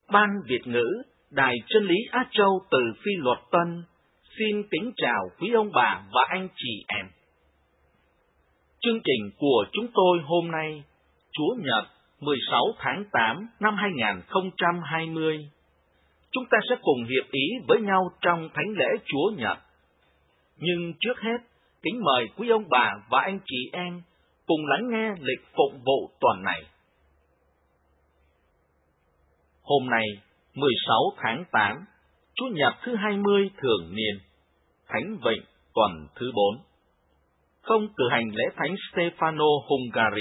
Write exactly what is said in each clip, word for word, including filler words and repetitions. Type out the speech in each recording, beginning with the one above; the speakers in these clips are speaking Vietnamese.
Ban Việt ngữ, Đài Chân lý Á Châu từ Phi Luật Tân, xin kính chào quý ông bà và anh chị em. Chương trình của chúng tôi hôm nay, Chúa Nhật, mười sáu tháng tám năm hai nghìn không trăm hai mươi. Chúng ta sẽ cùng hiệp ý với nhau trong thánh lễ Chúa Nhật. Nhưng trước hết, kính mời quý ông bà và anh chị em cùng lắng nghe lịch phụng vụ tuần này. Hôm nay, mười sáu tháng tám, Chủ nhật thứ hai mươi thường niên, Thánh Vịnh tuần thứ bốn. Không cử hành lễ Thánh Stefano Hungary.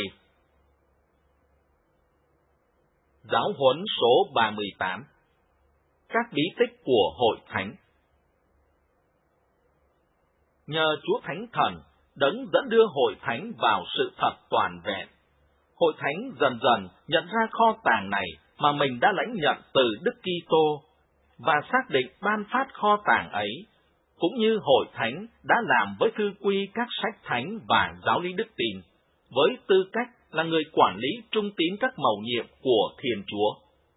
Giáo huấn số ba mươi tám. Các bí tích của Hội Thánh. Nhờ Chúa Thánh Thần đấng dẫn đưa Hội Thánh vào sự thật toàn vẹn, Hội Thánh dần dần nhận ra kho tàng này mà mình đã lãnh nhận từ Đức Kitô và xác định ban phát kho tàng ấy, cũng như Hội Thánh đã làm với thư quy các sách thánh và giáo lý đức tin, với tư cách là người quản lý trung tín các mầu nhiệm của Thiên Chúa.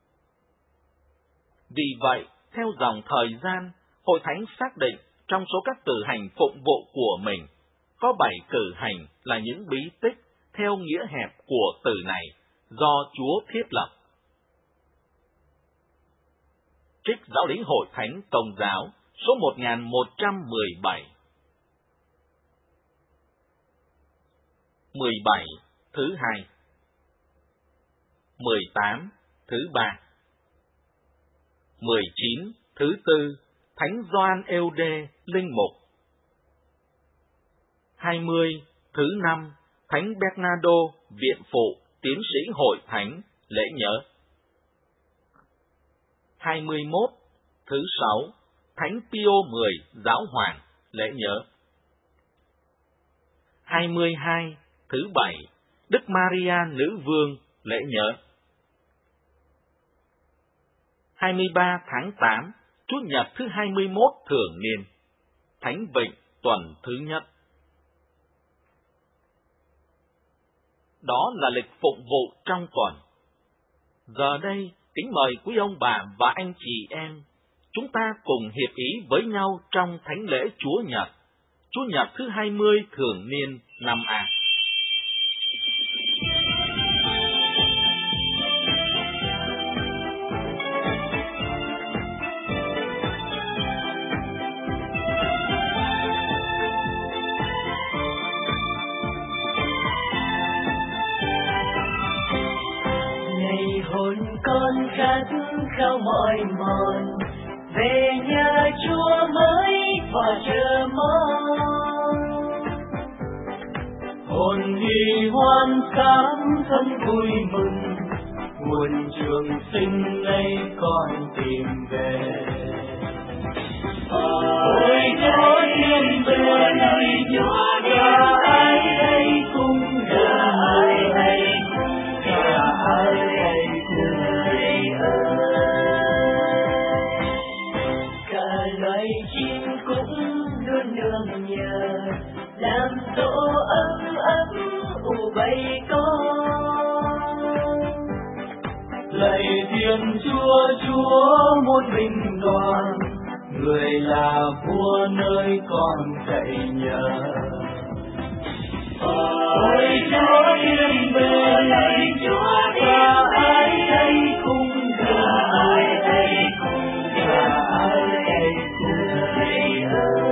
Vì vậy, theo dòng thời gian, Hội Thánh xác định trong số các cử hành phụng vụ của mình, có bảy cử hành là những bí tích theo nghĩa hẹp của từ này do Chúa thiết lập. Trích Giáo lý Hội Thánh Công giáo số một nghìn một trăm mười bảy. mười bảy thứ hai. mười tám thứ ba. mười chín thứ tư, Thánh Gioan eo đê linh mục. hai mươi thứ năm, Thánh Bernardo viện phụ tiến sĩ Hội Thánh lễ nhớ. hai mươi mốt thứ sáu, Thánh Pio mười giáo hoàng lễ nhớ. hai mươi hai thứ bảy, Đức Maria nữ vương lễ nhớ. hai mươi ba tháng tám, Chủ nhật thứ hai mươi mốt thường niên, Thánh Vịnh tuần thứ nhất. Đó là lịch phụng vụ trong tuần. Giờ đây, kính mời quý ông bà và anh chị em, chúng ta cùng hiệp ý với nhau trong thánh lễ Chúa Nhật, Chủ nhật thứ hai mươi thường niên năm A. Hồn con khát khao mỏi mòn về nhà Chúa mới và chờ mong. Hồn hy hoan sáng thân vui mừng, nguồn trường sinh ấy con tìm về. Ôi Chúa thiên về nơi Chúa nhà ai đây cùng nhà ai đây cùng nhà ai đây cùng người ơi. Cả loài chim cũng luôn nương nhờ làm tổ ấm ấm ủ bay con. Lạy Thiên Chúa, Chúa một mình đoàn, người là vua nơi con cậy nhờ. Ôi Chúa thiên về lạy Chúa nhà ai đây cùng nhà ai đây cùng nhà ai đây cùng người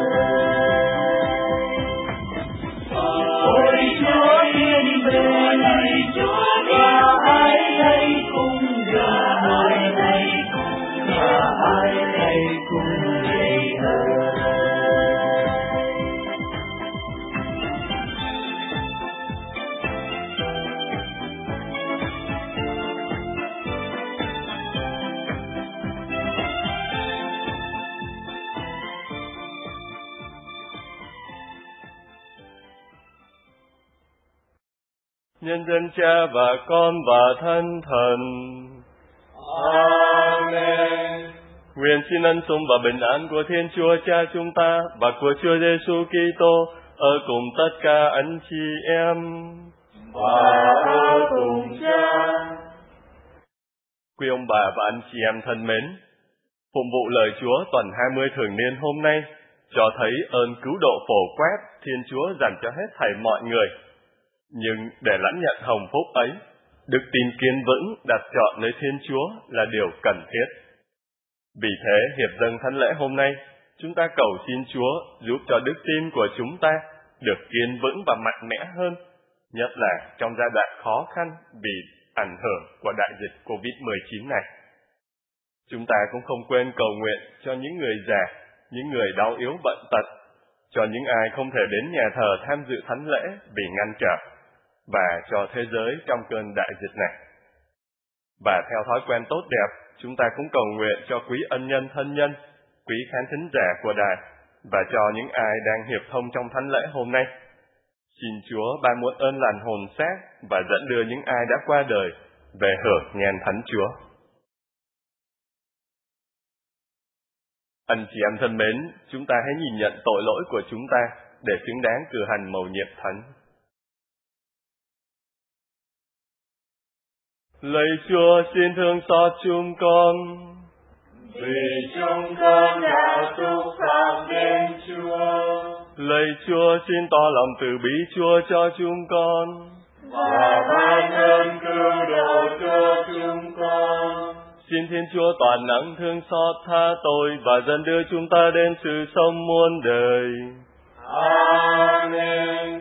ơi. Ôi Chúa thiên về lạy Chúa nhà ai đây cùng nhà ai đây cùng nhà ai đây cùng người ơi. Nhân danh Cha và Con và Thánh Thần. Amen. Nguyện xin ân sủng và bình an của Thiên Chúa Cha chúng ta và của Chúa Giêsu Kitô ở cùng tất cả anh chị em và ở cùng Cha Quý ông bà và anh chị em thân mến, phụng vụ lời Chúa tuần hai mươi thường niên hôm nay cho thấy ơn cứu độ phổ quát Thiên Chúa dành cho hết thảy mọi người. Nhưng để lãnh nhận hồng phúc ấy, đức tin kiên vững đặt trọn nơi Thiên Chúa là điều cần thiết. Vì thế, hiệp dâng thánh lễ hôm nay, chúng ta cầu xin Chúa giúp cho đức tin của chúng ta được kiên vững và mạnh mẽ hơn, nhất là trong giai đoạn khó khăn vì ảnh hưởng của đại dịch covid mười chín này. Chúng ta cũng không quên cầu nguyện cho những người già, những người đau yếu bệnh tật, cho những ai không thể đến nhà thờ tham dự thánh lễ vì ngăn trở, và cho thế giới trong cơn đại dịch này. Và theo thói quen tốt đẹp, chúng ta cũng cầu nguyện cho quý ân nhân thân nhân, quý khán thính giả của đài, và cho những ai đang hiệp thông trong thánh lễ hôm nay. Xin Chúa ban muôn ơn lành hồn xác và dẫn đưa những ai đã qua đời về hưởng nhan thánh Chúa. Anh chị em thân mến, chúng ta hãy nhìn nhận tội lỗi của chúng ta để xứng đáng cử hành mầu nhiệm thánh. Lạy Chúa, xin thương xót chúng con, vì chúng con đã xúc phạm đến Chúa. Lạy Chúa, xin tỏ lòng từ bi Chúa cho chúng con, và ban ơn cứu độ cho chúng con. Xin Thiên Chúa toàn năng thương xót tha tội và dẫn đưa chúng ta đến sự sống muôn đời. Amen.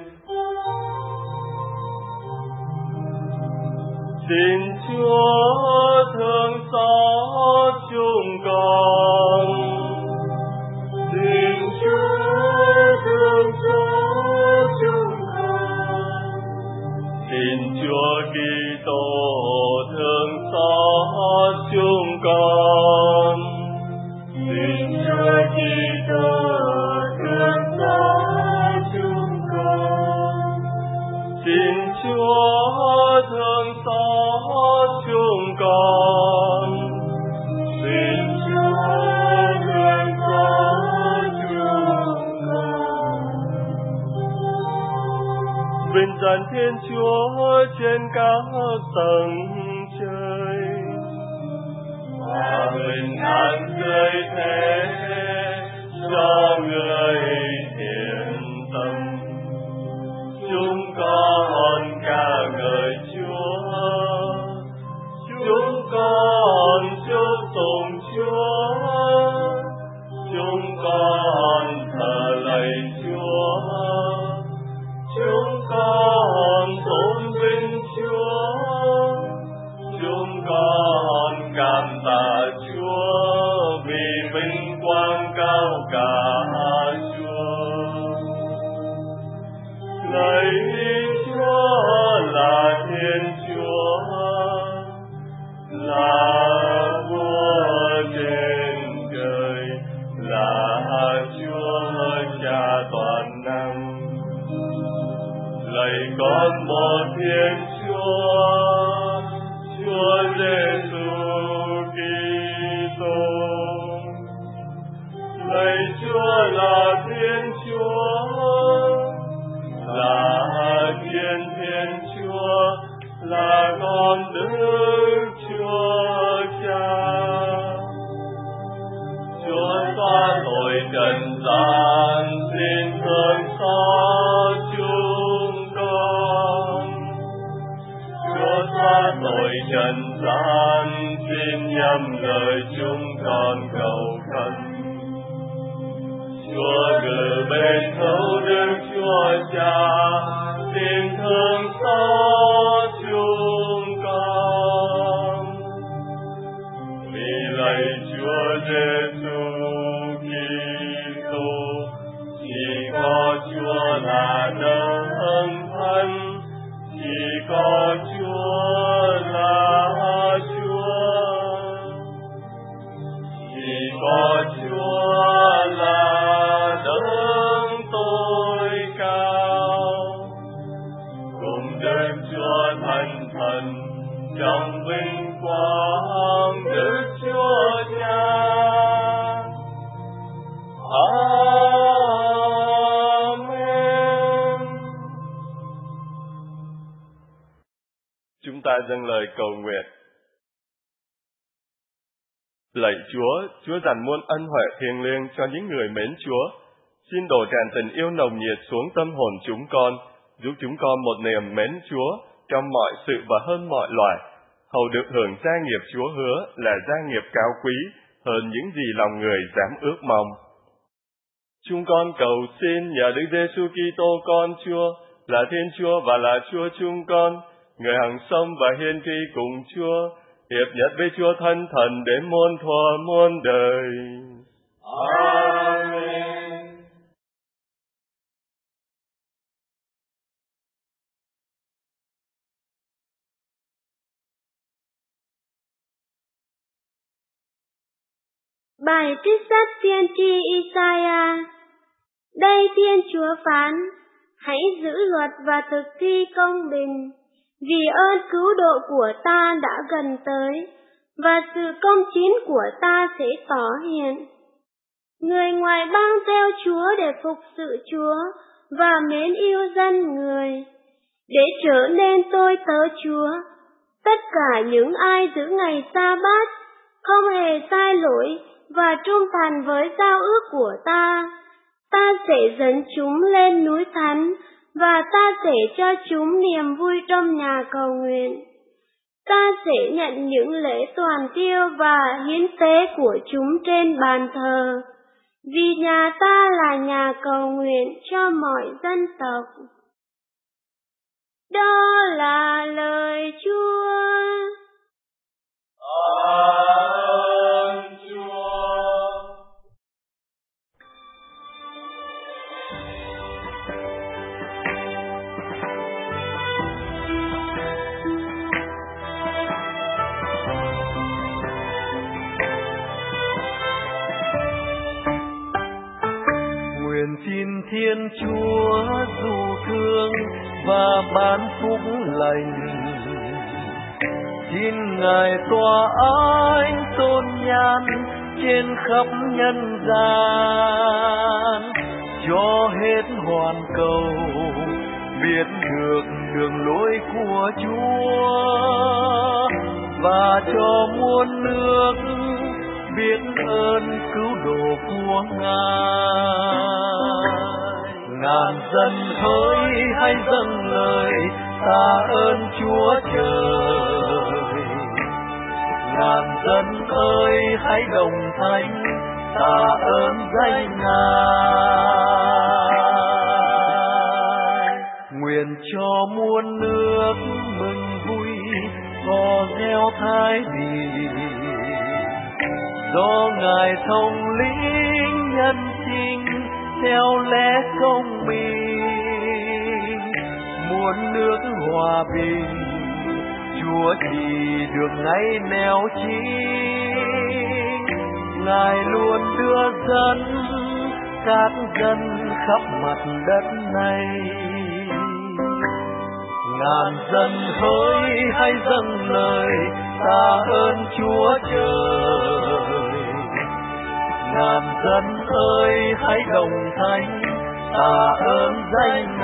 Xin Chúa thương xót chúng con. Xin Chúa thương xót chúng con. Xin Chúa Kitô thương xót chúng con. Xin Chúa Kitô thương xót chúng con. Xin Chúa thương xót chúng con. Xin Chúa thương xót chúng con. Vinh danh Thiên Chúa trên các tầng trời, và bình an dưới thế cho người thiện tâm. chúng con ca ngợi Chúa, chúng con chúc tụng Chúa, chúng con thờ lạy Chúa, chúng con tôn vinh Chúa, chúng con cảm tạ Chúa vì vinh quang cao cả Chúa. Lạy Chúa là Thiên Chúa, là Vua trên trời, là Chúa Cha toàn năng. Lạy con một Thiên Chúa, Chúa Giêsu Kitô. Lạy Chúa là Thiên Chúa, là Thiên Thiên Chúa, là con Đức Chúa Cha. Chúa xóa tội trần gian, xin thương xót chúng con. Chúa xóa tội trần gian, xin nhầm lời chúng con cầu khẩn. Chúa ngự bên thấu Đức Chúa Cha, xin thương xót chúng con. Vì lạy Chúa Giêsu Kitô, chỉ có Chúa là đấng thân, chỉ có Chúa là Chúa, chỉ có Chúa là đấng tối cao, cùng Đức Chúa Thánh Thần trong vinh quang Đức Chúa Cha. Amen. Chúng ta dâng lời cầu nguyện. Lạy Chúa, Chúa dành muôn ân huệ thiêng liêng cho những người mến Chúa. Xin đổ tràn tình yêu nồng nhiệt xuống tâm hồn chúng con, giúp chúng con một niềm mến Chúa trong mọi sự và hơn mọi loài, hầu được hưởng gia nghiệp Chúa hứa là gia nghiệp cao quý hơn những gì lòng người dám ước mong. Chúng con cầu xin nhờ Đức Giêsu Kitô con Chúa là Thiên Chúa và là Chúa chúng con, người hằng sống và hiền tri cùng Chúa, hiệp nhất với Chúa thân thần đến muôn thuở muôn đời. Amen. Bài trích sách tiên tri Isaiah. Đây Thiên Chúa phán: hãy giữ luật và thực thi công bình, vì ơn cứu độ của ta đã gần tới, và sự công chính của ta sẽ tỏ hiện. Người ngoài bang theo Chúa để phục sự Chúa và mến yêu dân người, để trở nên tôi tớ Chúa. Tất cả những ai giữ ngày sa bát không hề sai lỗi và trung thành với giao ước của ta, ta sẽ dẫn chúng lên núi thánh, và ta sẽ cho chúng niềm vui trong nhà cầu nguyện. Ta sẽ nhận những lễ toàn thiêu và hiến tế của chúng trên bàn thờ, vì nhà ta là nhà cầu nguyện cho mọi dân tộc. Đó là lời Chúa. Ơn Chúa. Nguyện xin Thiên Chúa dù thương và ban phúc lành, xin Ngài tỏa ánh tôn nhan trên khắp nhân gian, cho hết hoàn cầu biết được đường lối của Chúa, và cho muôn nước biết ơn cứu độ của Ngài. Ngàn dân hỡi hãy dâng lời tạ ơn Chúa trời, ngàn dân ơi hãy đồng thanh tạ ơn danh Ngài. Nguyện cho muôn nước mừng vui gò reo thái bình, do Ngài thống lĩnh nhân sinh theo lẽ công minh. Muôn nước hòa bình Chúa chỉ được ngay nẻo chính, Ngài luôn đưa dẫn các dân khắp mặt đất này. Ngàn dân hỡi hãy dâng lời tạ ơn Chúa trời, ngàn dân ơi hãy đồng thanh tạ ơn danh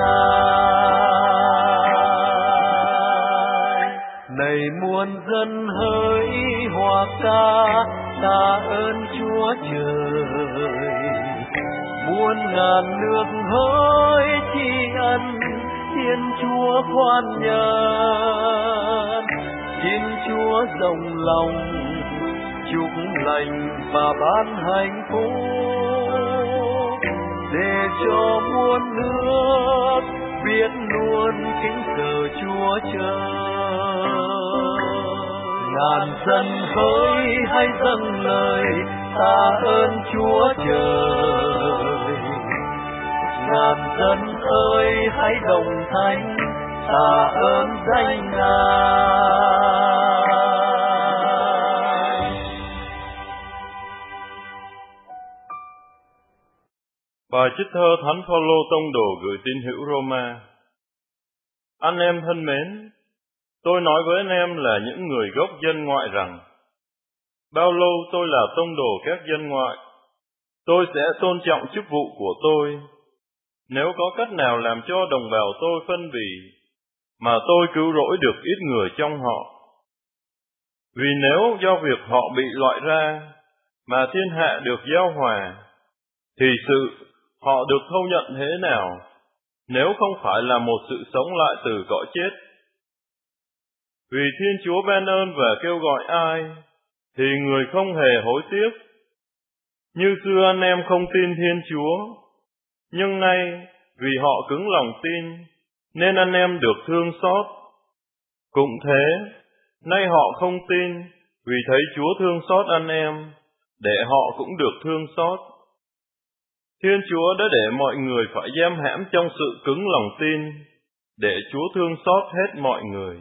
Ngài. Này muôn dân hỡi hòa ca tạ ơn Chúa trời, muôn ngàn nước hỡi tri ân Thiên Chúa khoan nhân. Xin Chúa rộng lòng chúc lành và ban hạnh phúc, để cho muôn nước biết luôn kính sợ Chúa trời. Ngàn dân hỡi hãy dâng lời tạ ơn Chúa trời, ngàn dân ơi hãy đồng thanh tạ ơn danh Ngài. Bài trích thơ Thánh Phaolô tông đồ gửi tín hữu Roma. Anh em thân mến, tôi nói với anh em là những người gốc dân ngoại rằng, bao lâu tôi là tông đồ các dân ngoại, tôi sẽ tôn trọng chức vụ của tôi. Nếu có cách nào làm cho đồng bào tôi phân bì, mà tôi cứu rỗi được ít người trong họ. Vì nếu do việc họ bị loại ra, mà thiên hạ được gieo hòa, thì sự họ được thâu nhận thế nào, nếu không phải là một sự sống lại từ cõi chết? Vì Thiên Chúa ban ơn và kêu gọi ai, thì người không hề hối tiếc. Như xưa anh em không tin Thiên Chúa, nhưng nay vì họ cứng lòng tin, nên anh em được thương xót. Cũng thế, nay họ không tin, vì thấy Chúa thương xót anh em, để họ cũng được thương xót. Thiên Chúa đã để mọi người phải giam hãm trong sự cứng lòng tin, để Chúa thương xót hết mọi người.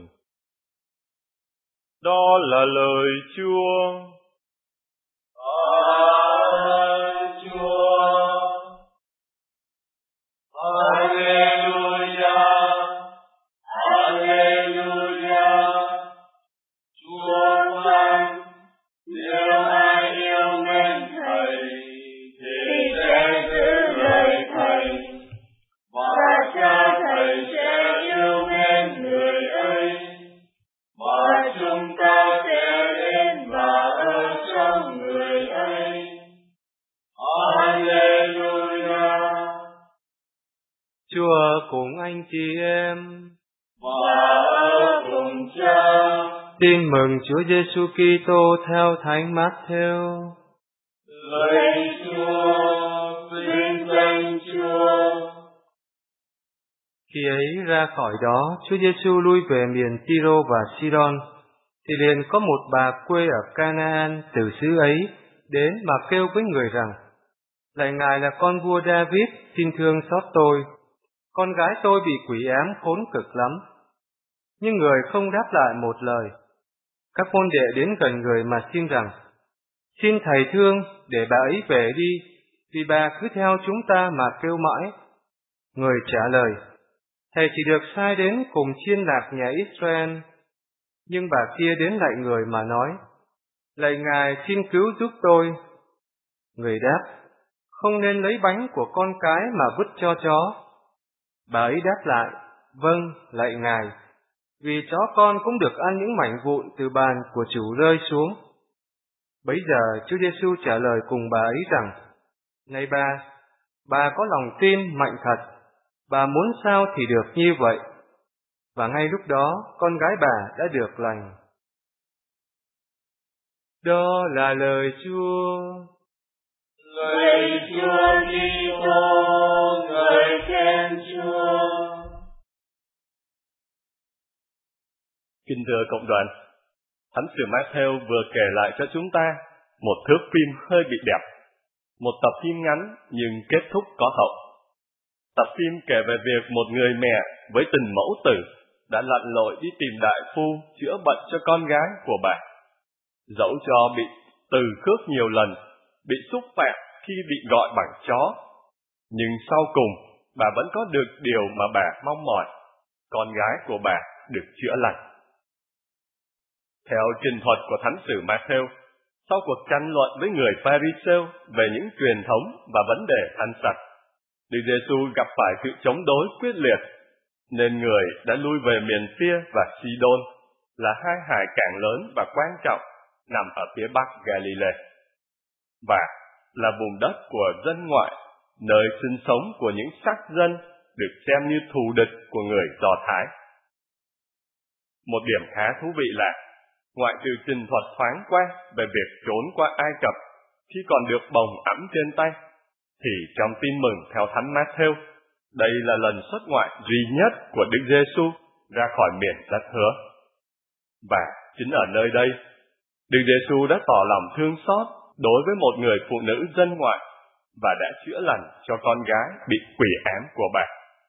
Đó là lời Chúa. Ơn Chúa. Hallelujah. Hallelujah. Chúa phán, nếu ai yêu mến Thầy, thì sẽ giữ lời Thầy, và Cha Thầy sẽ yêu mến người ấy, và chúng ta sẽ đến và ở trong người ấy. Hallelujah. Chúa cùng anh chị em Và ở cùng Cha. Tin mừng Chúa Giêsu Kitô theo Thánh Mát-thêu. Lạy Chúa, vinh danh Chúa. Khi ấy ra khỏi đó, Chúa Giêsu lui về miền Tyro và Sidon, thì liền có một bà quê ở Canaan từ xứ ấy đến mà kêu với người rằng: Lạy Ngài là con vua David, xin thương xót tôi, con gái tôi bị quỷ ám khốn cực lắm. Nhưng người không đáp lại một lời. Các môn đệ đến gần người mà xin rằng: Xin Thầy thương để bà ấy về đi, vì bà cứ theo chúng ta mà kêu mãi. Người trả lời: Thầy chỉ được sai đến cùng chiên lạc nhà Israel. Nhưng bà kia đến lại người mà nói: Lạy Ngài, xin cứu giúp tôi. Người đáp: Không nên lấy bánh của con cái mà vứt cho chó. Bà ấy đáp lại: Vâng, lạy Ngài, vì chó con cũng được ăn những mảnh vụn từ bàn của chủ rơi xuống. Bấy giờ Chúa Giêsu trả lời cùng bà ấy rằng: Này bà, bà có lòng tin mạnh thật, bà muốn sao thì được như vậy. Và ngay lúc đó con gái bà đã được lành. Đó là lời Chúa. Lạy Chúa Kitô, ngợi khen Chúa. Kính thưa cộng đoàn, Thánh sử Mát-thêu vừa kể lại cho chúng ta một thước phim hơi bị đẹp, một tập phim ngắn nhưng kết thúc có hậu. Tập phim kể về việc một người mẹ với tình mẫu tử đã lặn lội đi tìm đại phu chữa bệnh cho con gái của bà. Dẫu cho bị từ khước nhiều lần, bị xúc phạm khi bị gọi bằng chó, nhưng sau cùng bà vẫn có được điều mà bà mong mỏi: con gái của bà được chữa lành. Theo trình thuật của Thánh sử Mát-thêu, sau cuộc tranh luận với người Pha-ri-sêu về những truyền thống và vấn đề ăn sạch, Đức Giêsu gặp phải sự chống đối quyết liệt, nên người đã lui về miền Phia và Sidon, là hai hải cảng lớn và quan trọng nằm ở phía bắc Galilee, và là vùng đất của dân ngoại, nơi sinh sống của những sắc dân được xem như thù địch của người Do Thái. Một điểm khá thú vị là, ngoại trừ trình thuật thoáng qua về việc trốn qua Ai Cập khi còn được bồng ẵm trên tay, thì trong tin mừng theo Thánh Mát-thêu, đây là lần xuất ngoại duy nhất của Đức Giêsu ra khỏi miền đất hứa. Và chính ở nơi đây, Đức Giêsu đã tỏ lòng thương xót đối với một người phụ nữ dân ngoại và đã chữa lành cho con gái bị quỷ ám của bà.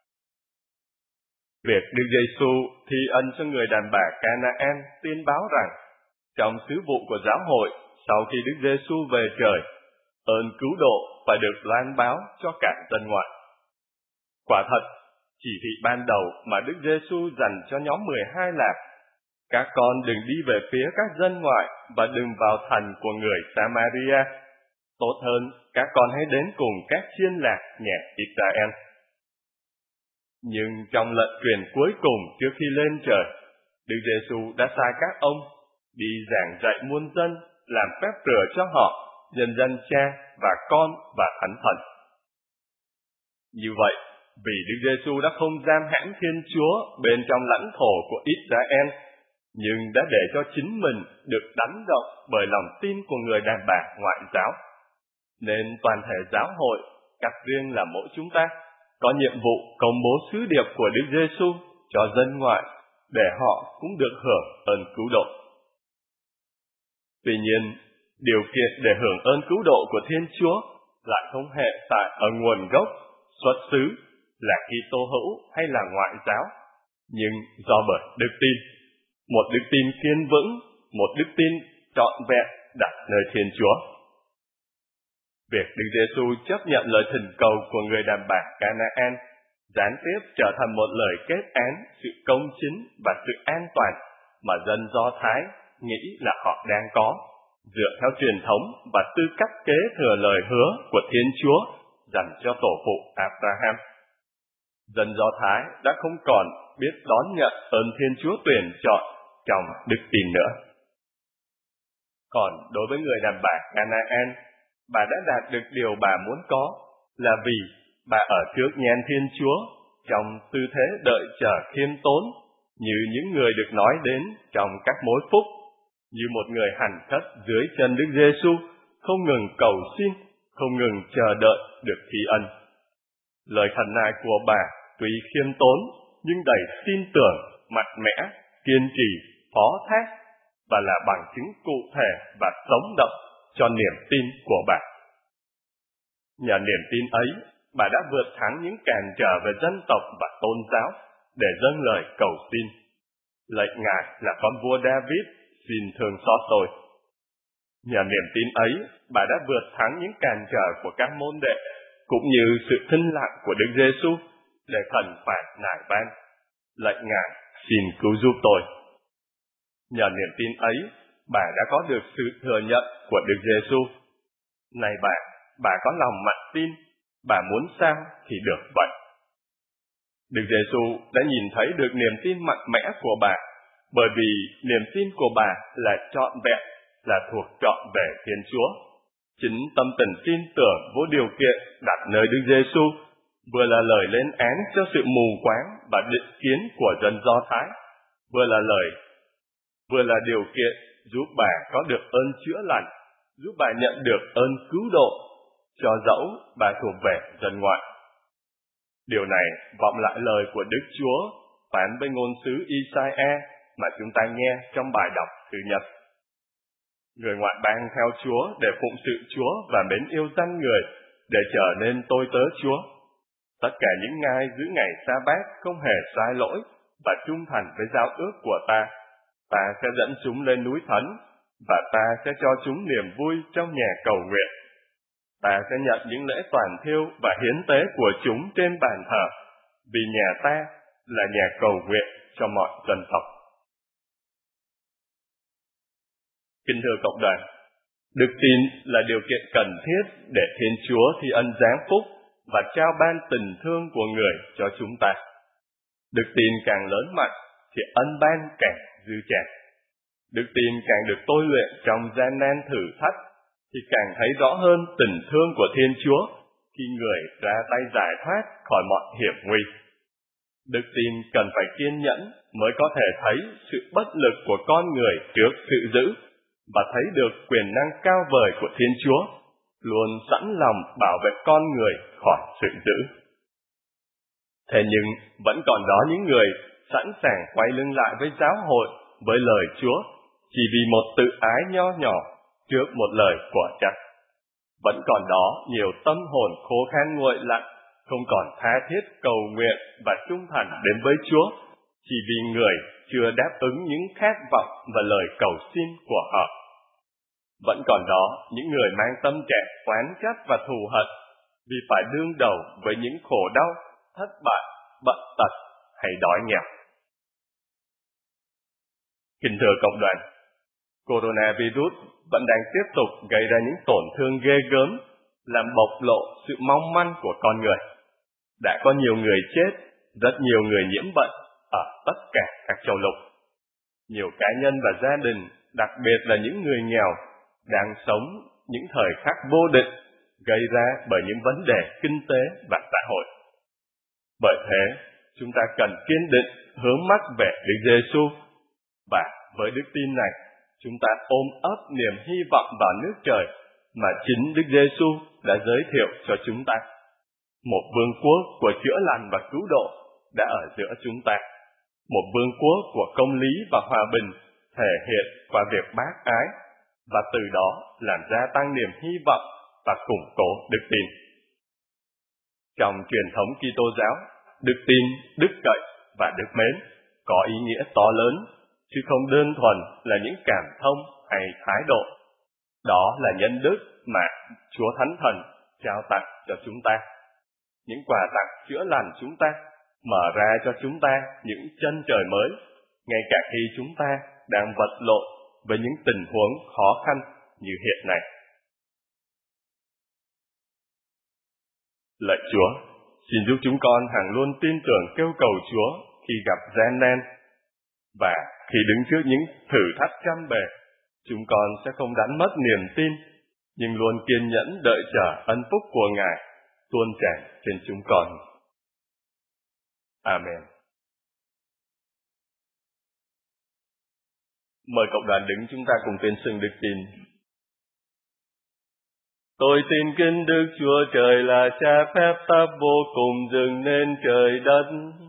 Việc Đức Giêsu thi ân cho người đàn bà Canaan tiên báo rằng trong sứ vụ của giáo hội sau khi Đức Giêsu về trời, ơn cứu độ phải được loan báo cho cả dân ngoại. Quả thật, chỉ thị ban đầu mà Đức Giêsu dành cho nhóm mười hai là: các con đừng đi về phía các dân ngoại và đừng vào thành của người Samaria. Tốt hơn, các con hãy đến cùng các chiên lạc nhà Israel. Nhưng trong lệnh truyền cuối cùng trước khi lên trời, Đức Giêsu đã sai các ông đi giảng dạy muôn dân, làm phép rửa cho họ nhân danh Cha và Con và Thánh Thần. Như vậy, vì Đức Giêsu đã không giam hãm Thiên Chúa bên trong lãnh thổ của Israel, nhưng đã để cho chính mình được đánh động bởi lòng tin của người đàn bà ngoại giáo, nên toàn thể giáo hội, cắt riêng là mỗi chúng ta, có nhiệm vụ công bố sứ điệp của Đức Giêsu cho dân ngoại để họ cũng được hưởng ơn cứu độ. Tuy nhiên, điều kiện để hưởng ơn cứu độ của Thiên Chúa lại không hề tại ở nguồn gốc, xuất xứ là Kitô hữu hay là ngoại giáo, nhưng do bởi đức tin, một đức tin kiên vững, một đức tin trọn vẹn đặt nơi Thiên Chúa. Việc Đức Giêsu chấp nhận lời thỉnh cầu của người đàn bà Canaan gián tiếp trở thành một lời kết án sự công chính và sự an toàn mà dân Do Thái nghĩ là họ đang có, dựa theo truyền thống và tư cách kế thừa lời hứa của Thiên Chúa dành cho tổ phụ Abraham. Dân Do Thái đã không còn biết đón nhận ơn Thiên Chúa tuyển chọn trong đức tin nữa. Còn đối với người đàn bà Canaan, bà đã đạt được điều bà muốn có là vì bà ở trước nhan Thiên Chúa trong tư thế đợi chờ khiêm tốn, như những người được nói đến trong các mối phúc, như một người hành khất dưới chân Đức Giêsu, không ngừng cầu xin, không ngừng chờ đợi được thi ân. Lời khẩn nài của bà tuy khiêm tốn nhưng đầy tin tưởng, mạnh mẽ, kiên trì, phó thác và là bằng chứng cụ thể và sống động cho niềm tin của bà. Nhờ niềm tin ấy, bà đã vượt thắng những cản trở về dân tộc và tôn giáo để dâng lời cầu xin. Lạy Ngài là con vua David, xin thương xót tôi. Nhờ niềm tin ấy, bà đã vượt thắng những cản trở của các môn đệ, cũng như sự thinh lặng của Đức Giêsu để khẩn phạt nài van. Lạy Ngài, xin cứu giúp tôi. Nhờ niềm tin ấy, bà đã có được sự thừa nhận của Đức Giêsu. Này bà, bà có lòng mạnh tin, bà muốn sao thì được vậy. Đức Giêsu đã nhìn thấy được niềm tin mạnh mẽ của bà, bởi vì niềm tin của bà là trọn vẹn, là thuộc trọn về Thiên Chúa. Chính tâm tình tin tưởng vô điều kiện đặt nơi Đức Giêsu vừa là lời lên án cho sự mù quáng và định kiến của dân Do Thái, vừa là lời, vừa là điều kiện giúp bà có được ơn chữa lành, giúp bà nhận được ơn cứu độ, cho dẫu bà thuộc về dân ngoại. Điều này vọng lại lời của Đức Chúa phán với ngôn sứ Isaiah mà chúng ta nghe trong bài đọc thứ nhất. Người ngoại bang theo Chúa để phụng sự Chúa và mến yêu danh Người, để trở nên tôi tớ Chúa. Tất cả những ngai giữ ngày sa bát không hề sai lỗi và trung thành với giao ước của ta. Ta sẽ dẫn chúng lên núi Thánh, và ta sẽ cho chúng niềm vui trong nhà cầu nguyện. Ta sẽ nhận những lễ toàn thiêu và hiến tế của chúng trên bàn thờ, vì nhà ta là nhà cầu nguyện cho mọi dân tộc. Kính thưa cộng đoàn, đức tin là điều kiện cần thiết để Thiên Chúa thi ân giáng phúc và trao ban tình thương của Người cho chúng ta. Đức tin càng lớn mạnh thì ân ban càng dư tràn. Đức tin càng được tôi luyện trong gian nan thử thách thì càng thấy rõ hơn tình thương của Thiên Chúa khi Người ra tay giải thoát khỏi mọi hiểm nguy. Đức tin cần phải kiên nhẫn mới có thể thấy sự bất lực của con người trước sự dữ và thấy được quyền năng cao vời của Thiên Chúa, luôn sẵn lòng bảo vệ con người khỏi sự dữ. Thế nhưng vẫn còn đó những người sẵn sàng quay lưng lại với giáo hội, với lời Chúa, chỉ vì một tự ái nho nhỏ trước một lời quả trách. Vẫn còn đó nhiều tâm hồn khô khan nguội lạnh, không còn tha thiết cầu nguyện và trung thành đến với Chúa, chỉ vì người chưa đáp ứng những khát vọng và lời cầu xin của họ. Vẫn còn đó những người mang tâm trạng oán trách và thù hận vì phải đương đầu với những khổ đau, thất bại, bệnh tật hay đói nghèo. Kính thưa cộng đoàn, coronavirus vẫn đang tiếp tục gây ra những tổn thương ghê gớm, làm bộc lộ sự mong manh của con người. Đã có nhiều người chết, rất nhiều người nhiễm bệnh ở tất cả các châu lục. Nhiều cá nhân và gia đình, đặc biệt là những người nghèo, đang sống những thời khắc vô định gây ra bởi những vấn đề kinh tế và xã hội. Bởi thế, chúng ta cần kiên định hướng mắt về Đức Giêsu, và với đức tin này, chúng ta ôm ấp niềm hy vọng vào nước trời mà chính Đức Giêsu đã giới thiệu cho chúng ta. Một vương quốc của chữa lành và cứu độ đã ở giữa chúng ta. Một vương quốc của công lý và hòa bình thể hiện qua việc bác ái, và từ đó làm gia tăng niềm hy vọng và củng cố đức tin. Trong truyền thống Kitô giáo, đức tin, đức cậy và đức mến có ý nghĩa to lớn, chứ không đơn thuần là những cảm thông hay thái độ. Đó là nhân đức mà Chúa Thánh Thần trao tặng cho chúng ta. Những quà tặng chữa lành chúng ta, mở ra cho chúng ta những chân trời mới, ngay cả khi chúng ta đang vật lộn với những tình huống khó khăn như hiện nay. Lạy Chúa, xin giúp chúng con hằng luôn tin tưởng kêu cầu Chúa khi gặp gian nan, và khi đứng trước những thử thách trăm bề, chúng con sẽ không đánh mất niềm tin, nhưng luôn kiên nhẫn đợi chờ ân phúc của Ngài tuôn tràn trên chúng con. Amen. Mời cộng đoàn đứng, chúng ta cùng tuyên xưng đức tin. Tôi tin kính Đức Chúa Trời là Cha phép tắc vô cùng dựng nên trời đất.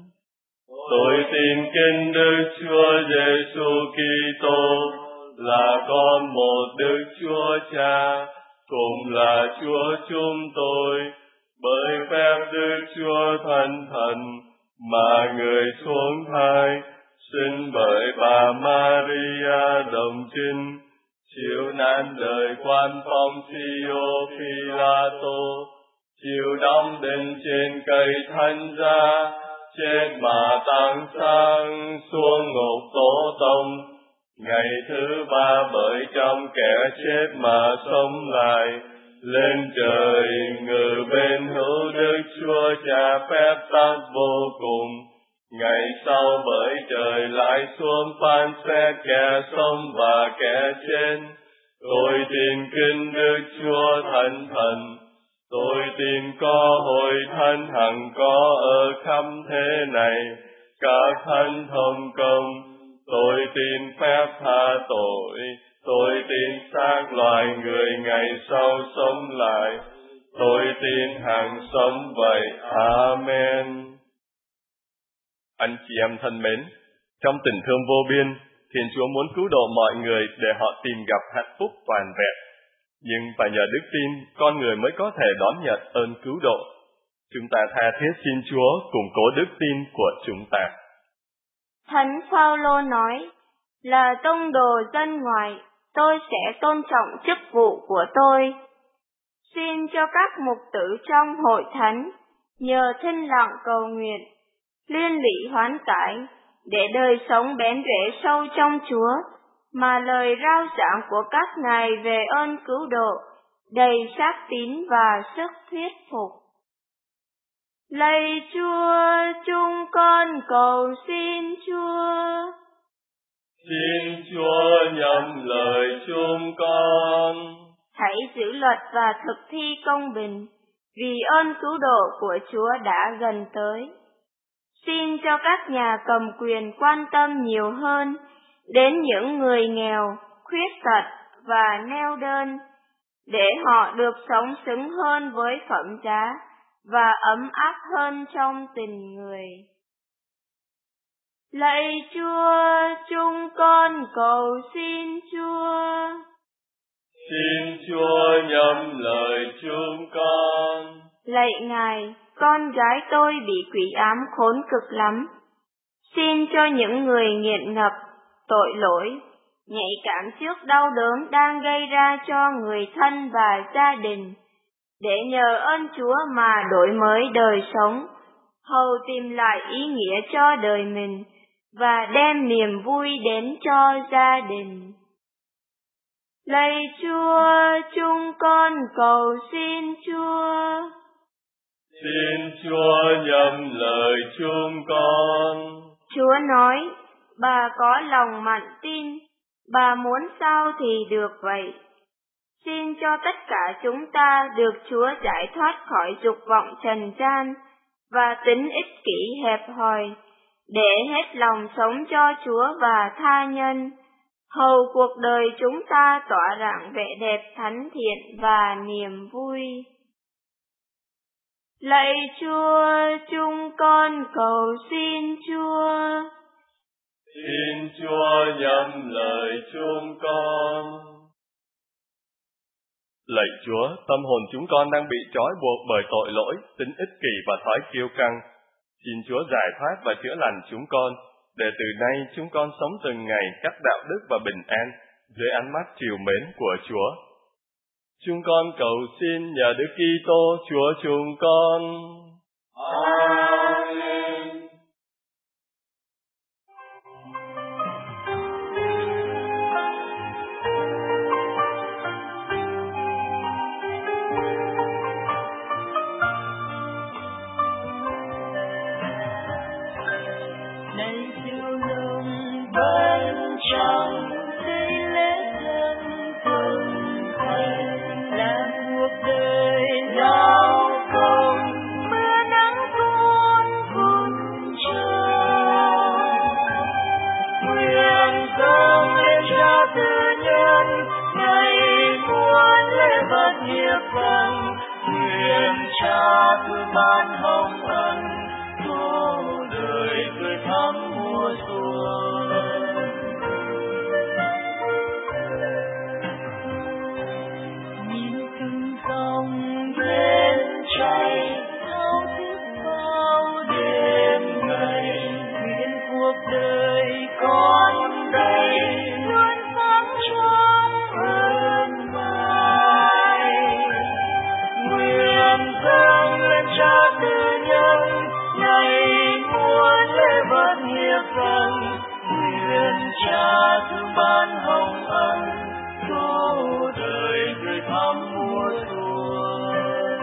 Tôi tin kính Đức Chúa Giêsu Kitô là con một Đức Chúa Cha, cùng là Chúa chúng tôi, bởi phép Đức Chúa Thánh Thần mà người xuống thai, sinh bởi bà Maria đồng trinh, chịu nạn đời quan Poncio Pilato, chịu đóng đinh trên cây thánh giá, chết mà táng sang xuống ngục Tổ Tông, ngày thứ ba bởi trong kẻ chết mà sống lại, lên trời ngự bên hữu Đức Chúa Cha phép tắc vô cùng, ngày sau bởi trời lại xuống phán xét kẻ sống và kẻ chết. Tôi tin kính Đức Chúa Thánh Thần, tôi tin có hội thánh hằng có ở khắp thế này, các thánh thông công. Tôi tin phép tha tội, tôi tin xác loài người ngày sau sống lại, tôi tin hằng sống vậy. Amen. Anh chị em thân mến, trong tình thương vô biên, Thiên Chúa muốn cứu độ mọi người để họ tìm gặp hạnh phúc toàn vẹn. Nhưng phải nhờ đức tin, con người mới có thể đón nhận ơn cứu độ. Chúng ta tha thiết xin Chúa củng cố đức tin của chúng ta. Thánh Phaolô nói, là tông đồ dân ngoại, tôi sẽ tôn trọng chức vụ của tôi. Xin cho các mục tử trong hội thánh nhờ thinh lặng cầu nguyện, liên lụy hoán cải, để đời sống bén rễ sâu trong Chúa, mà lời rao giảng của các ngài về ơn cứu độ đầy xác tín và sức thuyết phục. Lạy Chúa, chúng con cầu xin Chúa. Xin Chúa nhậm lời chúng con. Hãy giữ luật và thực thi công bình, vì ơn cứu độ của Chúa đã gần tới. Xin cho các nhà cầm quyền quan tâm nhiều hơn đến những người nghèo, khuyết tật và neo đơn, để họ được sống xứng hơn với phẩm giá và ấm áp hơn trong tình người. Lạy Chúa, chúng con cầu xin Chúa. Xin Chúa nhậm lời chúng con. Lạy Ngài, con gái tôi bị quỷ ám khốn cực lắm. Xin cho những người nghiện ngập, tội lỗi, nhạy cảm trước đau đớn đang gây ra cho người thân và gia đình, để nhờ ơn Chúa mà đổi mới đời sống, hầu tìm lại ý nghĩa cho đời mình và đem niềm vui đến cho gia đình. Lạy Chúa, chúng con cầu xin Chúa. Xin Chúa nhậm lời chúng con. Chúa nói, bà có lòng mặn tin, bà muốn sao thì được vậy. Xin cho tất cả chúng ta được Chúa giải thoát khỏi dục vọng trần gian và tính ích kỷ hẹp hòi, để hết lòng sống cho Chúa và tha nhân, hầu cuộc đời chúng ta tỏa rạng vẻ đẹp thánh thiện và niềm vui. Lạy Chúa, chúng con cầu xin Chúa. Xin Chúa nhậm lời chúng con. Lạy Chúa, tâm hồn chúng con đang bị trói buộc bởi tội lỗi, tính ích kỷ và thói kiêu căng. Xin Chúa giải thoát và chữa lành chúng con, để từ nay chúng con sống từng ngày các đạo đức và bình an dưới ánh mắt trìu mến của Chúa. Chúng con cầu xin nhờ Đức Kitô Chúa chúng con. Amen. Này siêu lòng bên trong đây lễ dân cùng thầy làm cuộc đời lao công, mưa nắng tuôn cùng trời. Nguyện dâng lên Cha Tự Nhân, ngày muôn lễ vật nghiệp phần. Nguyện Cha Tự ban hồng ân, tô đời tươi thắm mùa xuân. Nhìn từng dòng bên chảy thao thức bao đêm ngày, nguyện cuộc đời con đây luôn sáng trong ơn mãi. Nguyện dâng lên Cha Tự Nhân, ngày muôn lễ vật nghiệp phần. Nguyện Cha Tự ban hồng ân, tô đời tươi thắm mùa xuân.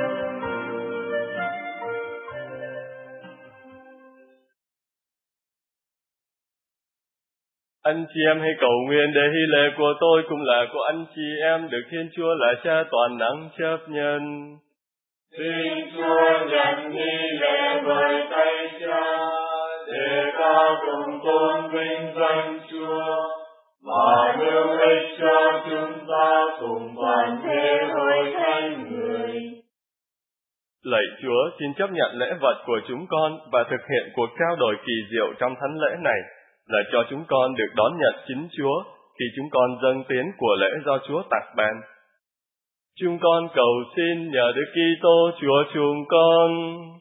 Anh chị em hãy cầu nguyện để hy lễ của tôi cũng là của anh chị em được Thiên Chúa là Cha toàn năng chấp nhận. Xin Chúa nhận hy lễ với tay Cha, để ca cùng tôn vinh danh Chúa, và hữu ích cho chúng ta cùng toàn thể hội thánh người. Lạy Chúa, xin chấp nhận lễ vật của chúng con và thực hiện cuộc trao đổi kỳ diệu trong thánh lễ này, là cho chúng con được đón nhận chính Chúa khi chúng con dâng tiến của lễ do Chúa tặng ban. Chúng con cầu xin nhờ Đức Kitô Chúa chúng con.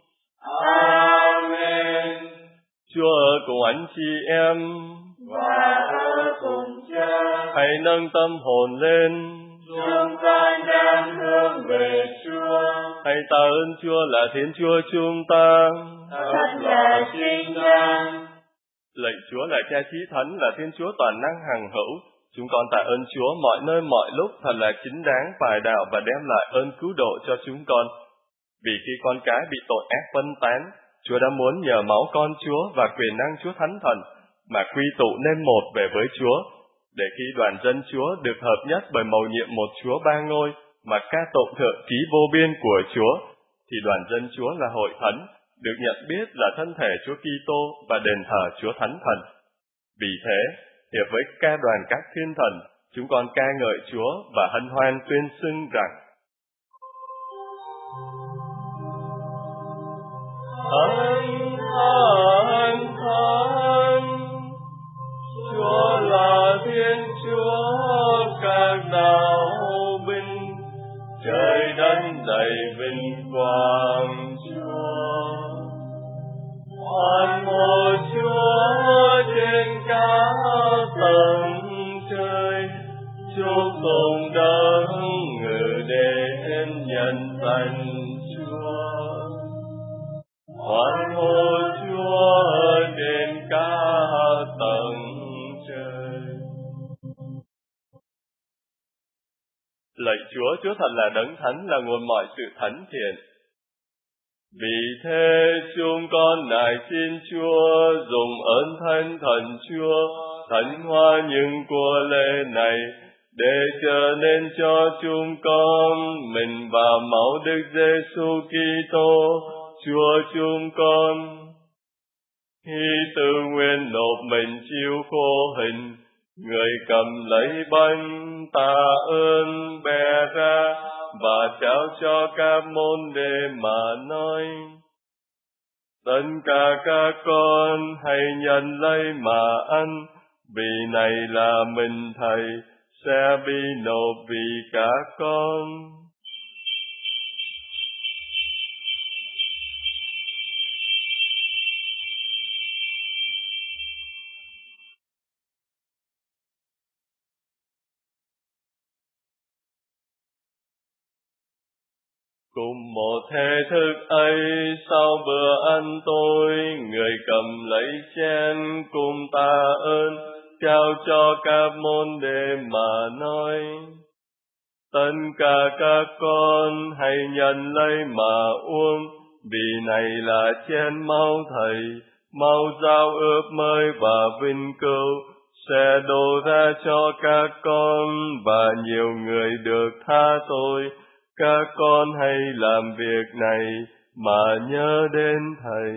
Amen. Chúa ở cùng anh chị em, Và ở cùng Cha. hãy nâng tâm hồn lên. Chúng con đang hướng về Chúa. Hãy tạ ơn Chúa là Thiên Chúa chúng ta. Thật là chính đáng. Lạy Chúa là Cha Chí Thánh, là Thiên Chúa toàn năng hằng hữu. Chúng con tạ ơn Chúa mọi nơi mọi lúc, thật là chính đáng, phải đạo và đem lại ơn cứu độ cho chúng con. Vì khi con cái bị tội ác phân tán, Chúa đã muốn nhờ máu con Chúa và quyền năng Chúa Thánh Thần mà quy tụ nên một về với Chúa, để khi đoàn dân Chúa được hợp nhất bởi mầu nhiệm một Chúa ba ngôi mà ca tụng thượng ký vô biên của Chúa, thì đoàn dân Chúa là hội thánh, được nhận biết là thân thể Chúa Kitô và đền thờ Chúa Thánh Thần. Vì thế, hiệp với ca đoàn các thiên thần, chúng con ca ngợi Chúa và hân hoan tuyên xưng rằng: Thánh, thánh, thánh, Chúa là Thiên Chúa các đạo binh, trời đất đầy vinh quang Chúa. Hoan hô Chúa trên các tầng trời, chúc tụng đấng ngự đến nhân danh Chúa. Hoan hô Chúa trên các tầng trời. Lạy Chúa, Chúa thật là đấng thánh, là nguồn mọi sự thánh thiện. Vì thế chúng con nài xin Chúa dùng ơn Thánh Thần Chúa thánh hóa những của lễ này, để trở nên cho chúng con mình và máu Đức Giêsu Kitô Chúa chúng con. Khi tự nguyện nộp mình chịu khổ hình, người cầm lấy bánh tạ ơn bẻ ra và trao cho các môn đệ mà nói: tất cả các con hãy nhận lấy mà ăn, vì này là mình Thầy sẽ bị nộp vì các con. Cùng một thể thức ấy, sau bữa ăn tối, người cầm lấy chén cùng tạ ơn, trao cho các môn đệ mà nói: tất cả các con hãy nhận lấy mà uống, vì này là chén máu Thầy, máu giao ước mới và vinh cửu, sẽ đổ ra cho các con và nhiều người được tha tội. Các con hãy làm việc này mà nhớ đến Thầy.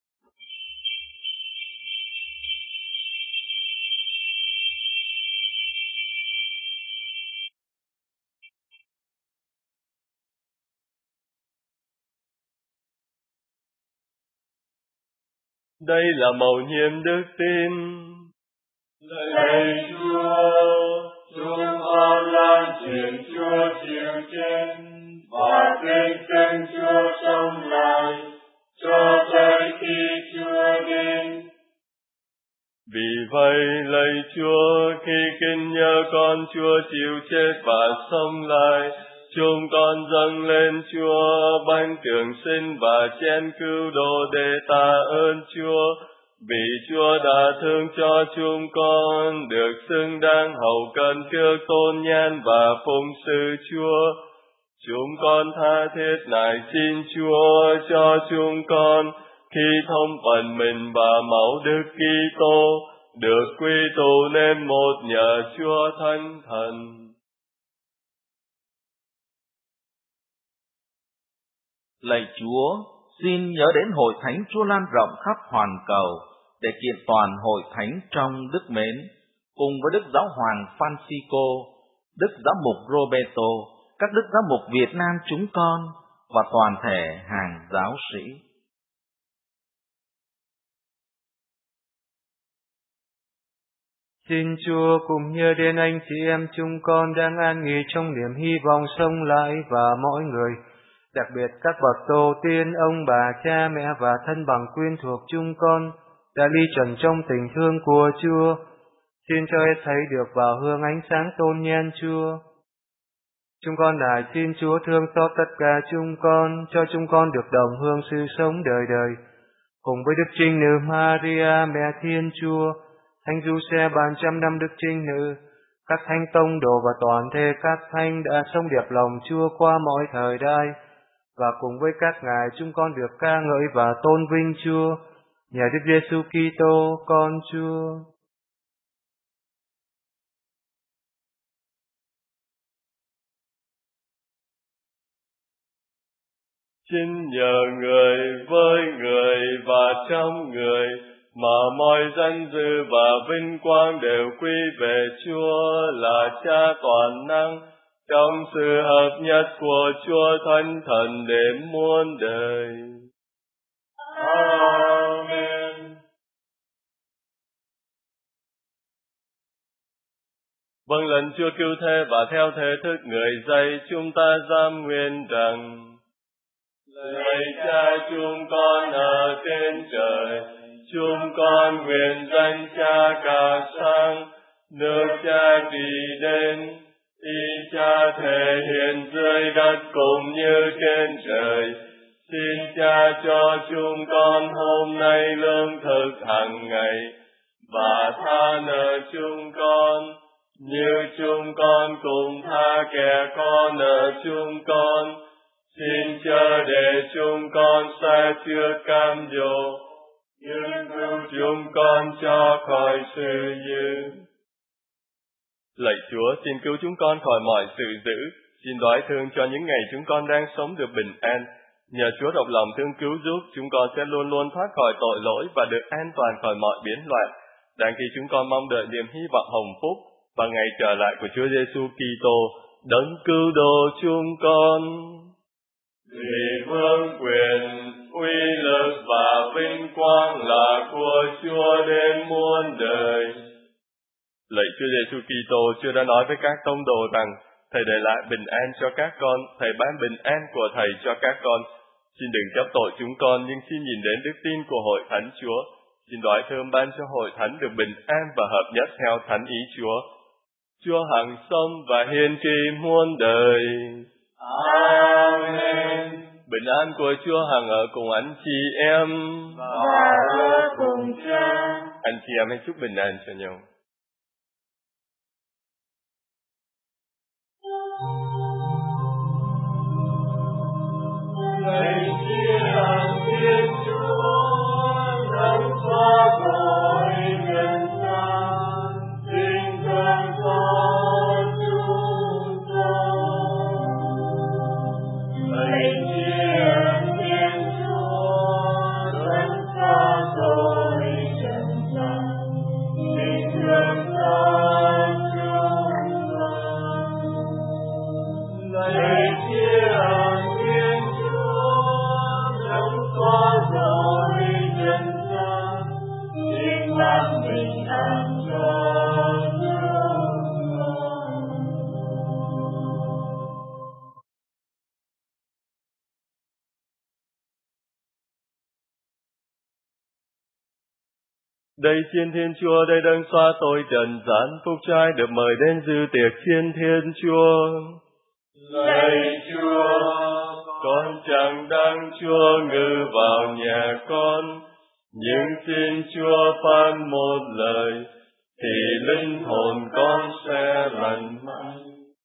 Đây là mầu nhiệm đức tin. Lạy Chúa, chúng con lan truyền Chúa chịu chết và tin chân Chúa sống lại cho tới khi Chúa đến. Vì vậy, lạy Chúa, khi kinh nhớ con Chúa chịu chết và sống lại, chúng con dâng lên Chúa bánh trường sinh và chén cứu độ để tạ ơn Chúa, vì Chúa đã thương cho chúng con được xứng đáng hầu cận trước tôn nhan và phụng sự Chúa. Chúng con tha thiết nài xin Chúa cho chúng con khi thông phần mình và máu Đức Kitô được quy tụ nên một nhờ Chúa Thánh Thần. Lạy Chúa, xin nhớ đến hội thánh Chúa lan rộng khắp hoàn cầu để kiện toàn hội thánh trong đức mến, cùng với Đức Giáo hoàng Francisco, Đức Giám mục Roberto, các Đức Giám mục Việt Nam chúng con và toàn thể hàng giáo sĩ. Xin Chúa cùng nhớ đến anh chị em chúng con đang an nghỉ trong niềm hy vọng sống lại và mỗi người, đặc biệt các bậc tổ tiên, ông bà, cha mẹ và thân bằng quyến thuộc chúng con đã ly trần trong tình thương của Chúa. Xin cho hết thấy được vào hương ánh sáng tôn nhan Chúa. Chúng con nài xin Chúa thương xót tất cả chúng con, cho chúng con được đồng hương sự sống đời đời, cùng với Đức Trinh Nữ Maria, Mẹ Thiên Chúa, Thánh Giuse bàn trăm năm Đức Trinh Nữ, các thánh tông đồ và toàn thể các thánh đã sống đẹp lòng Chúa qua mọi thời đại, và cùng với các ngài chúng con được ca ngợi và tôn vinh Chúa, nhờ Đức Giêsu Kitô con Chúa. Xin nhờ người với người và trong người mà mọi danh dự và vinh quang đều quy về Chúa là Cha toàn năng, trong sự hợp nhất của Chúa Thánh Thần đến muôn đời. Amen. Vâng lệnh Chúa cứu thế và theo thể thức người dạy, chúng ta giam nguyện rằng: Lạy Cha chúng con ở trên trời, chúng con nguyện danh Cha cả sáng, nước Cha trị đến, ý Cha thể hiện dưới đất cũng như trên trời. Xin Cha cho chúng con hôm nay lương thực hàng ngày, và tha nợ chúng con, như chúng con cũng tha kẻ có nợ chúng con. Xin chớ để chúng con sa chưa cam dỗ, nhưng cứu chúng con cho khỏi sự dữ. Lạy Chúa, xin cứu chúng con khỏi mọi sự dữ, xin đoái thương cho những ngày chúng con đang sống được bình an. Nhờ Chúa rộng lòng thương cứu giúp, chúng con sẽ luôn luôn thoát khỏi tội lỗi và được an toàn khỏi mọi biến loạn. Đang khi chúng con mong đợi niềm hy vọng hồng phúc và ngày trở lại của Chúa Giêsu Kitô, đấng cứu độ chúng con. Vì vương quyền, uy lực và vinh quang là của Chúa đến muôn đời. Lạy Chúa Giêsu Kitô, Chúa đã nói với các tông đồ rằng Thầy để lại bình an cho các con, Thầy ban bình an của Thầy cho các con. Xin đừng chấp tội chúng con, nhưng xin nhìn đến đức tin của hội thánh Chúa. Xin đoái thương ban cho hội thánh được bình an và hợp nhất theo thánh ý Chúa. Chúa hằng sống và hiền trị muôn đời. Amen. Bình an của Chúa hằng ở cùng anh chị em và ở cùng Cha. Anh chị em hãy chúc bình an cho nhau. Lạy Thiên Thiên Chúa, đấng xóa tội nhân gian, xin thương xót chúng con. Lạy Thiên Thiên Chúa, đấng xóa tội nhân gian, xin thương xót chúng con. Lạy Thiên Thiên xóa tội nhân gian, xin ban bình an cho chúng con. Đây Chiên Thiên Chúa, đây đấng xóa tội trần gian, phúc trai được mời đến dự tiệc Chiên Thiên Chúa. Lạy Chúa, Con chẳng đáng Chúa ngự vào nhà con, nhưng xin Chúa phán một lời, thì linh hồn con sẽ lành mạnh.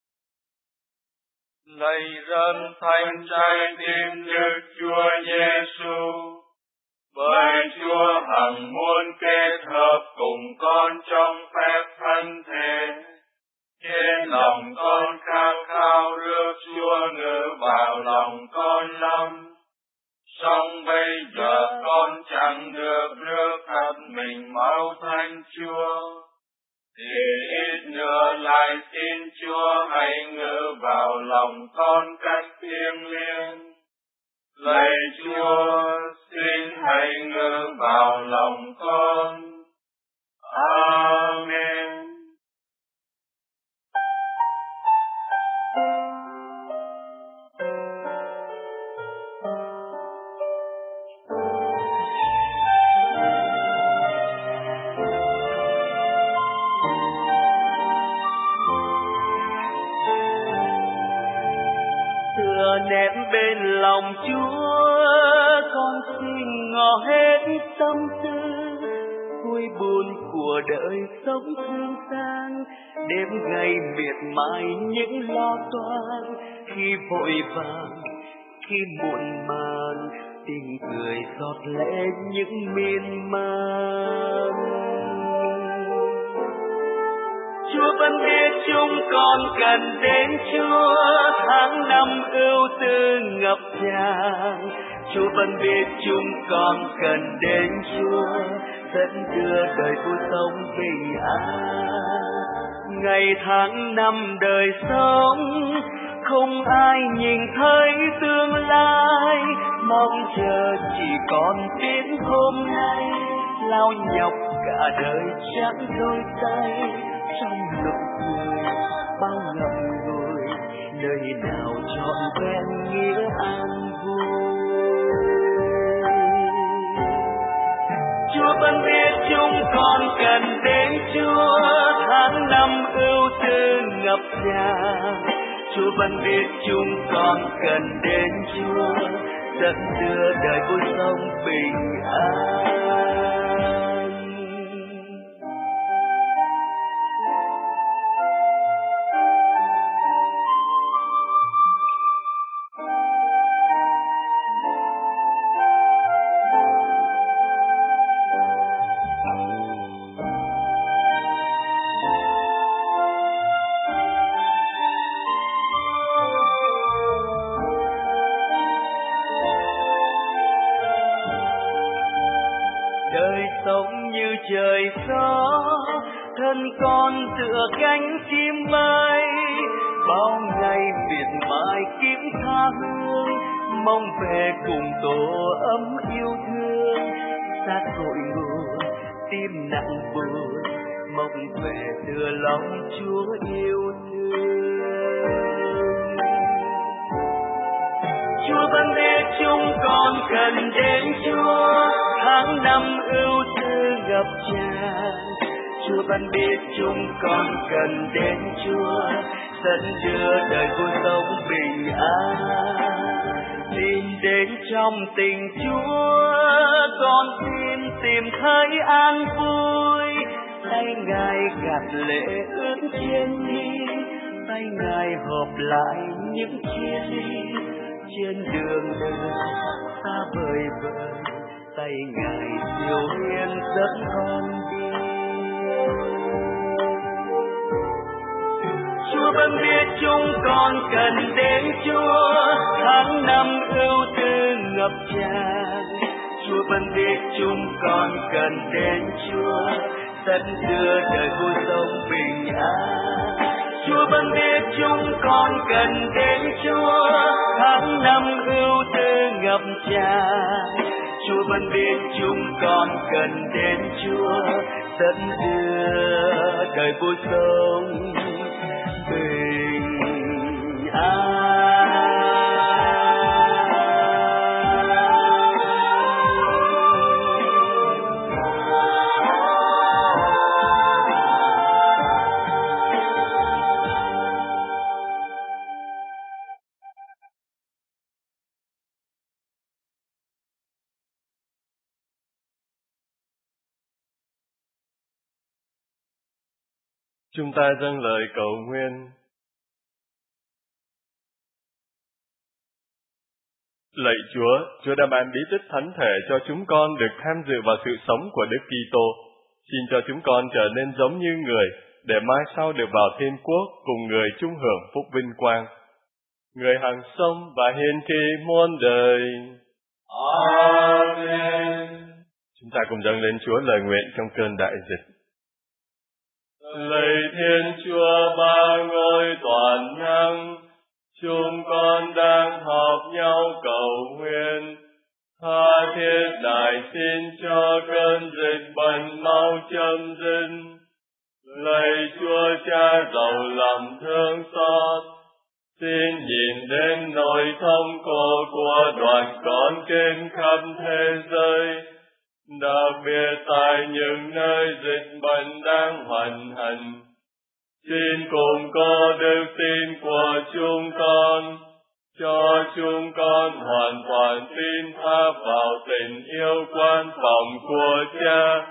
Lạy dân thanh trái tim Đức Chúa Giêsu, bởi Chúa hằng muốn kết hợp cùng con trong phép thánh thể. Trên lòng con khao khao rước Chúa ngự vào lòng con lắm. Song bây giờ con chẳng được rước thật mình mau thanh Chúa. Thì ít nữa lại xin Chúa hãy ngự vào lòng con cách thiêng liêng. Lạy Chúa, xin hãy ngự vào lòng con. Amen. Tựa nép bên lòng Chúa, con xin ngỏ hết tâm tư. Vui buồn của đời sống thương sang, đêm ngày miệt mài những lo toan. Khi vội vàng, khi muộn màng, tình cười giọt lệ những miên man. Chúa vẫn biết chúng con cần đến Chúa, tháng năm ưu tư ngập tràn. Chúa vẫn biết chúng con cần đến Chúa, dẫn đưa đời vui sống bình an. Ngày tháng năm đời sống, không ai nhìn thấy tương lai, mong chờ chỉ còn đến hôm nay. Lao nhọc cả đời chẳng đôi tay, trong nụ cười bao ngậm ngùi, nơi nào trọn vẹn nghĩa an vui. Chúa vẫn biết chúng con cần đến Chúa, tháng năm ưu tư ngập tràn. Chúa vẫn biết chúng con cần đến Chúa, dẫn đưa đời vui sống bình an. thân con tựa cánh chim bay, bao ngày miệt mài kiếm tha hương, mong về cùng tổ ấm yêu thương. Xa cội nguồn tim nặng buồn, mong về đưa lòng Chúa yêu thương. Chúa vẫn biết chúng con cần đến Chúa, tháng năm ưu tư ngập tràn. Chúa vẫn biết chúng con cần đến Chúa, dẫn đưa đời vui sống bình an. Tìm đến trong tình Chúa, con xin tìm thấy an vui. Tay Ngài gạt lệ ướt trên mi, tay Ngài hợp lại những chia ly. Trên đường đời xa vời vời, tay Ngài siêu hiền dẫn con đi. Chúa vẫn biết chúng con cần đến Chúa, tháng năm ưu tư ngập tràn. Chúa vẫn biết chúng con cần đến Chúa, dẫn đưa đời vui sống bình an. Chúa vẫn biết chúng con cần đến Chúa, tháng năm ưu tư ngập tràn. Chúa vẫn biết chúng con cần đến Chúa, dẫn đưa đời vui sống bình an. Chúng ta dâng lời cầu nguyện. Lạy Chúa, Chúa đã ban bí tích thánh thể cho chúng con được tham dự vào sự sống của Đức Kitô. Xin cho chúng con trở nên giống như người, để mai sau được vào thiên quốc cùng người chung hưởng phúc vinh quang. Người hằng sống và hiền kỳ muôn đời. Amen. Chúng ta cùng dâng lên Chúa lời nguyện trong cơn đại dịch. Lạy Thiên Chúa ba ngôi toàn năng, chúng con đang họp nhau cầu nguyện, tha thiết đại xin cho cơn dịch bệnh mau chấm dứt. Lạy Chúa Cha giàu lòng thương xót, xin nhìn đến nỗi thống khổ của đoàn con trên khắp thế giới, đặc biệt tại những nơi dịch bệnh đang hoành hành. Xin cùng có đức tin của chúng con, cho chúng con hoàn toàn tin tha vào tình yêu quan phòng của Cha.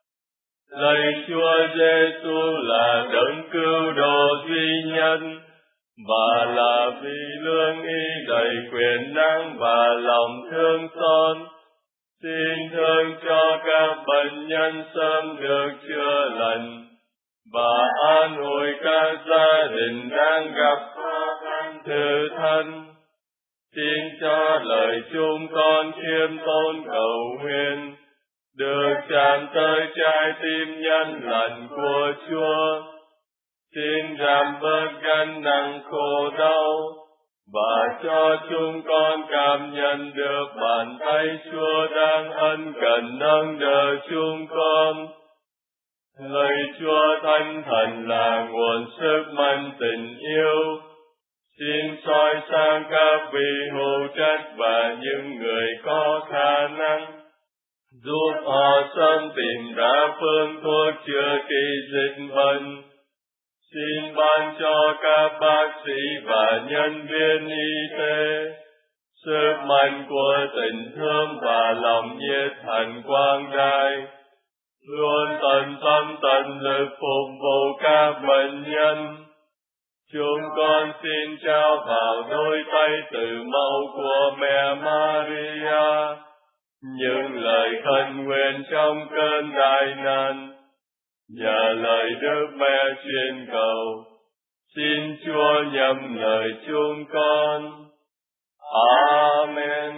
Lạy Chúa Giêsu là đấng cứu độ duy nhất, và là vì lương y đầy quyền năng và lòng thương xót, xin thương cho các bệnh nhân sớm được chữa lành, và an ủi các gia đình đang gặp khó khăn thử thách. Xin cho lời chúng con khiêm tốn cầu nguyện được chạm tới trái tim nhân lành của Chúa. Xin giảm bớt gánh nặng khổ đau, và cho chúng con cảm nhận được bàn tay Chúa đang ân cần nâng đỡ chúng con. Lạy Chúa Thánh Thần là nguồn sức mạnh tình yêu, xin soi sáng các vị hữu trách và những người có khả năng, giúp họ sớm tìm ra phương thuốc chữa trị dịch bệnh. Xin ban cho các bác sĩ và nhân viên y tế sức mạnh của tình thương và lòng nhiệt thành quang đại, luôn tận tâm tận lực phục vụ các bệnh nhân. Chúng con xin trao vào đôi tay từ mẫu của mẹ Maria những lời khấn nguyện trong cơn đại nạn. Nhờ lời Đức Mẹ truyền cầu, xin Chúa nhậm lời chúng con. Amen.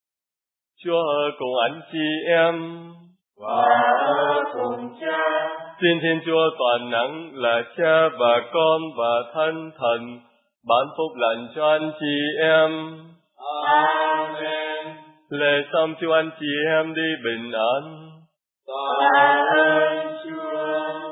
Chúa ở cùng anh chị em và ở cùng Cha Xin Thiên Chúa toàn năng là Cha và Con và Thánh Thần ban phúc lành cho anh chị em. Amen. Lễ xong cho anh chị em đi bình an. Tạ ơn Chúa.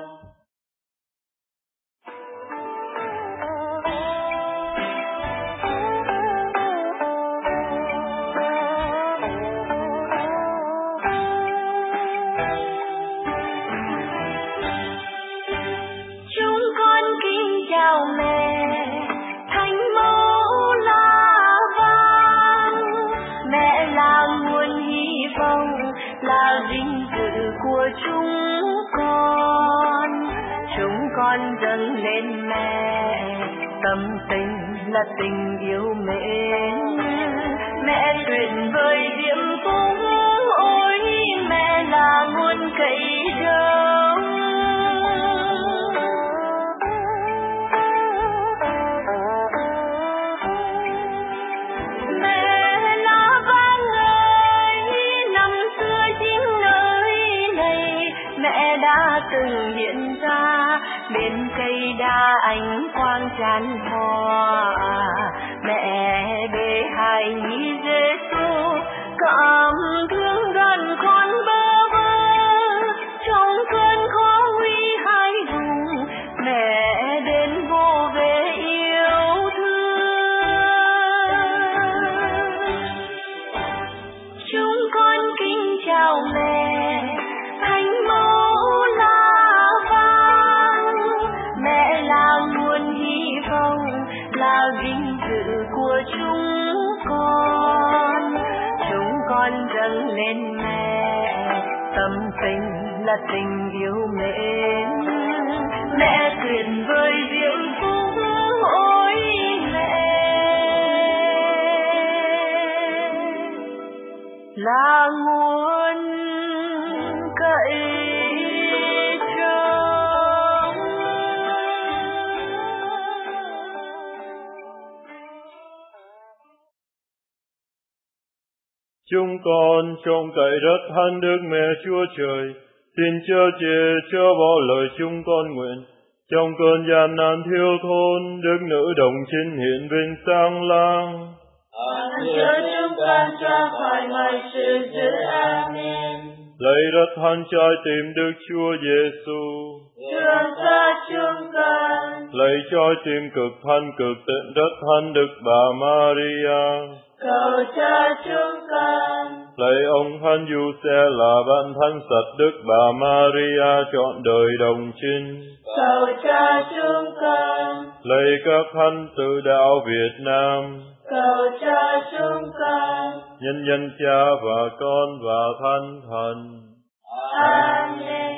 Chúng con kính chào mẹ, Thánh mẫu La Vang. Mẹ là nguồn hy vọng, là vinh dự của chúng con. Chúng con dâng lên mẹ, tâm tình là tình yêu mến. Mẹ tuyệt vời diễm phúc, ôi mẹ là nguồn cậy đông. Mẹ La Vang ơi, năm xưa chính nơi này mẹ đã từng hiện ra, bên cây đa ánh quang tràn hoa. Mẹ bề hài nhi Giêsu, cảm thương gần con bơ vơ. Trong cơn khó nguy hai vùng, mẹ đến vô về yêu thương. Chúng con kính chào mẹ, Thánh mẫu La Vang. Mẹ là nguồn hy vọng, là vinh dự của chúng con. Chúng con dâng lên mẹ, tâm tình là tình yêu mến. Mẹ tuyệt vời diễm phúc, ôi mẹ là nguồn cậy trông. Chúng con trông cậy rất hơn Đức Mẹ Chúa Trời, xin chớ chê chớ bỏ lời chúng con nguyện. Trong cơn gian nan thiếu thốn, Đức Nữ Đồng Trinh hiện vinh sáng lang. Chớ chúng con cho khỏi mọi sự dữ. Amen. Lạy rất hơn trái tim Đức Chúa Giêsu, Thương xót chúng con. lạy trái tim cực thanh cực tịnh rất hơn Đức Bà Maria, Cầu cho chúng con. lạy ông Thánh Giuse là bạn thân sạch Đức Bà Maria trọn đời đồng trinh. Cầu cho chúng con. Lạy các thánh tử đạo Việt Nam, Cầu cho chúng con. nhân danh Cha và Con và Thánh Thần. Amen.